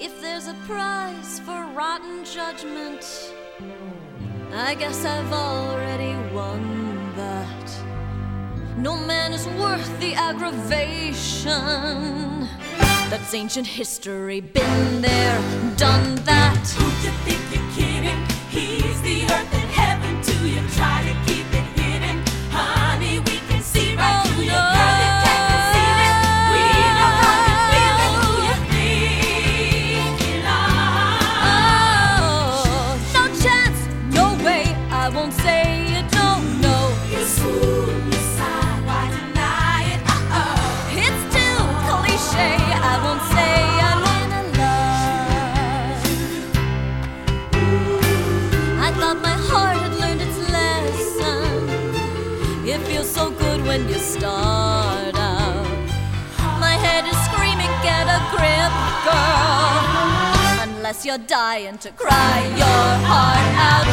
If there's a prize for rotten judgment, I guess I've already won that. No man is worth the aggravation. That's ancient history, been there, done that. Who you think you're kidding? He's the earth and heaven to you. Try to keep it hidden, honey. We can see right through you, girl. You can't conceal it. We know how you feel it. Who you thinking of? No chance, no way. I won't say you don't know. You swoon, you sigh, why deny it? It's too cliche. I won't say I'm in love. I thought my heart had learned its lesson. It feels so good when you start out. My head is screaming, get a grip, girl. Unless you're dying to cry your heart out.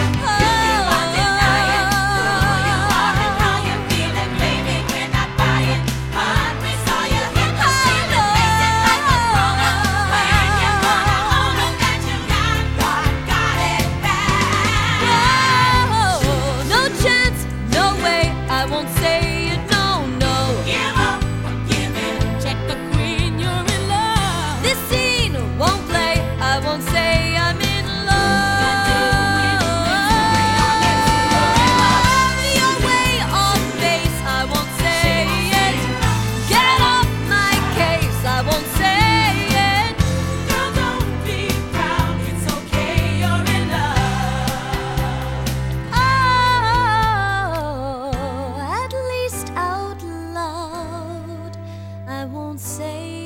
No chance, no way. I won't say you don't know. Give up or give in. Check the green, you're in love. This scene won't play. I won't say I'm in love. Your way on base. I won't say it. Get off my case. I won't say it. Girl, don't be proud. It's okay, you're in love. Oh, at least out loud, I won't say